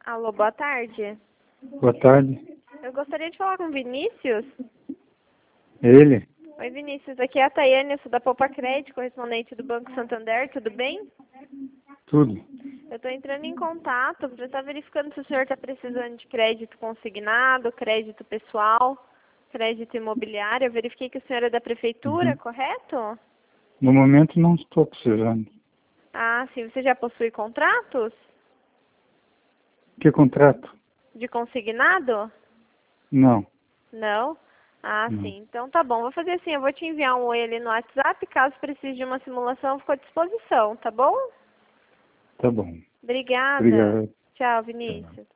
Alô, boa tarde. Boa tarde. Eu gostaria de falar com o Vinícius. Ele? Oi, Vinícius. Aqui é a Tayane, eu sou da Poupa Crédito, correspondente do Banco Santander. Tudo bem? Tudo. Eu estou entrando em contato para estar verificando se o senhor está precisando de crédito consignado, crédito pessoal, crédito imobiliário. Eu verifiquei que o senhor é da prefeitura, correto? No momento não estou precisando. Ah, sim. Você já possui contratos Que contrato? de consignado? Não. Não? Ah, Não. sim. Então tá bom. Vou fazer assim, eu vou te enviar um oi ali no WhatsApp. Caso precise de uma simulação, eu fico à disposição, tá bom? Tá bom. Obrigada. Obrigado. Tchau, Tchau. Vinícius.